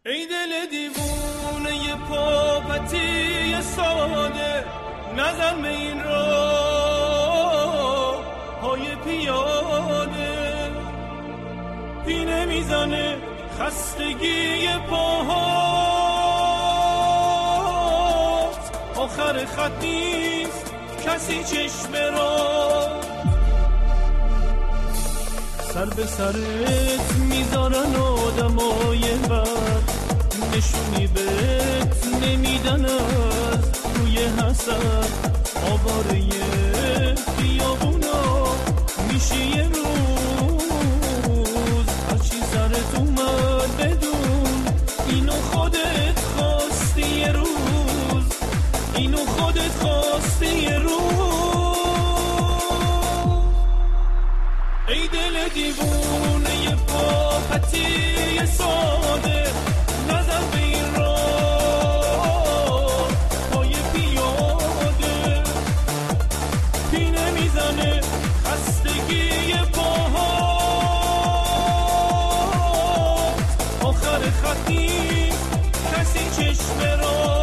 ای دل دیوونه پاپتی ساده، نزن به این راه های پیاده. پینه میزنه خستگی پاهات، آخر خط نیست کسی چشم را. سر به سرت میذارن آدمای بد، نشونی بهت نمیدن از روی حسد. آواره خیابونا میشی یه روز، هرچی سرت اومد بدون اینو خودت خواستی یه روز، اینو خودت خواستی یه روز. ای دل دیوونه پاپتی ساده، نزن به این راه های پیاده. پینه میزنه خستگی پاهات، آخر خط نیست کسی چشم را.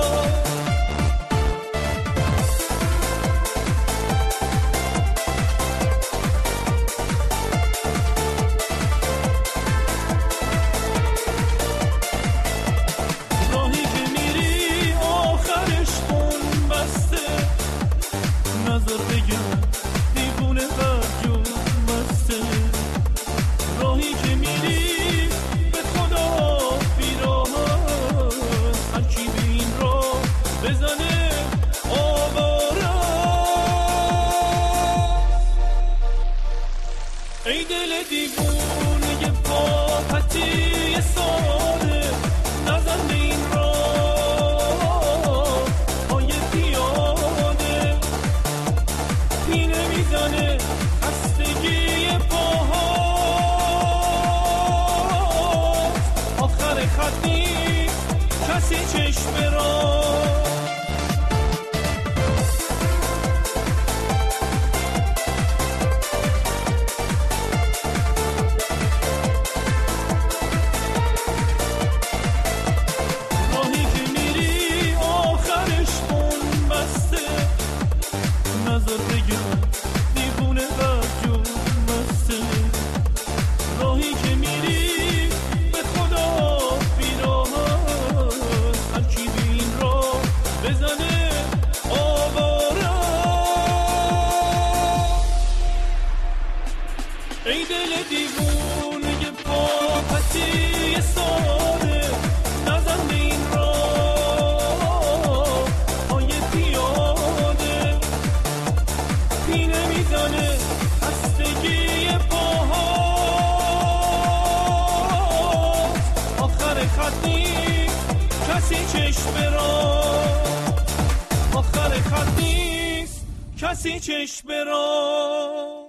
ای دل دیوونه پاپتی ساده، نزن به این راه های پیاده. پینه میزنه خستگی پاهات، آخر خط نیست کسی چشم را. ای دل دیوونه پاپتی ساده، نزن به این راه های پیاده. پینه میزنه خستگی پاهات، آخر خط نیست کسی چشم را. آخر خط نیست کسی چشم را.